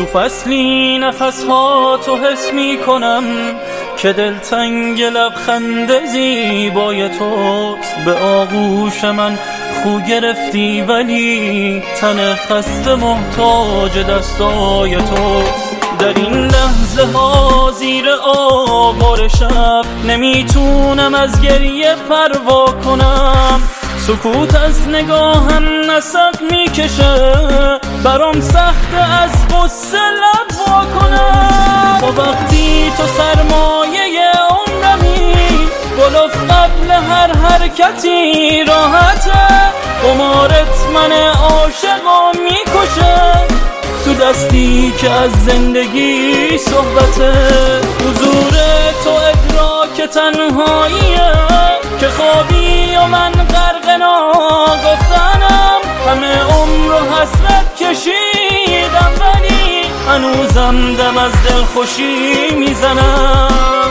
تو فصلی نفسها تو حس می کنم که دلتنگ لبخند زیبای توست. به آغوش من خو گرفتی ولی تن خسته محتاج دستای توست. در این لحظه ها زیر آوار شب نمیتونم از گریه پروا کنم. سکوت از نگاهم نسق میکشه، برام سخته از غصه لب وا کنم. تو وقتی تو سرمایه عمرمی، گلف قبل هر حرکتی راحته. قمارت من عاشقا میکشه، تو دستی که از زندگی صحبته. حضور تو ادراک تنهاییه که خوابی و من غرق ناگفتنم. همه عمر و حسرت کشیدم ولی هنوزم دم از دلخوشی میزنم.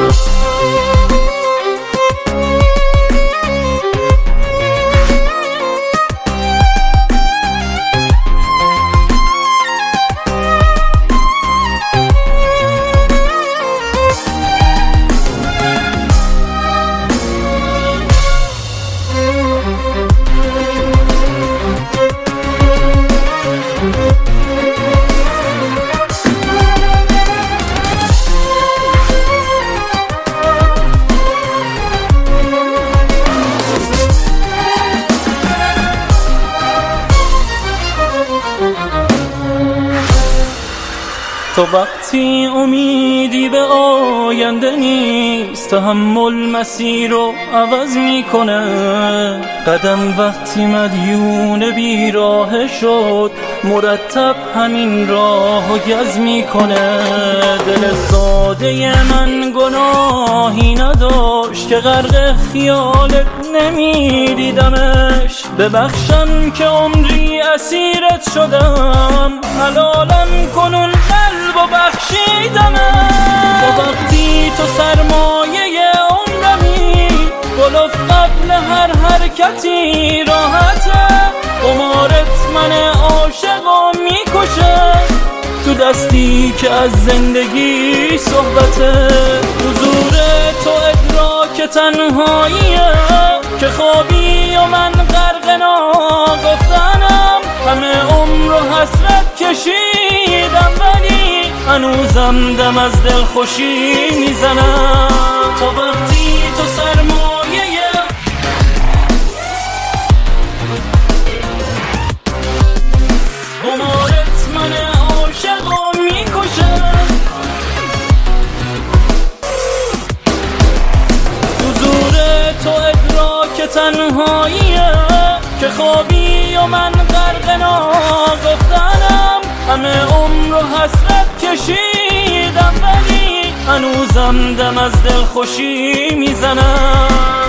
تو وقتی امیدی به آینده نیست، تحمل مسیر رو عوض میکنه. قدم وقتی مدیون بیراه شد، مرتب همین راه و گز میکنه. دل ساده من گناهی نداشت که غرق خیالت نمیدیدمش. ببخشم که عمری اسیرت شدم، حلالم کنون قلب و بخشیدمه. تو وقتی تو سرمایه عمرمی، گلف قبل هر حرکتی راحته. قمارت من عاشقا میکشه، تو دستی که از زندگی صحبته. حضور تو ادراک تنهاییه که خوابی و من غرق ناگفتنم. همه عمر و حسرت کشیدم ولی هنوزم دم از دلخوشی میزنم. تا وقتی تو سرمایه قمارت من عاشقا میکشه، حضور تو ادراک تنهاییه که خوابی و من غرق ناگفتنم. همه عمر و حسرت کشیدم ولی هنوزم دم از دلخوشی میزنم.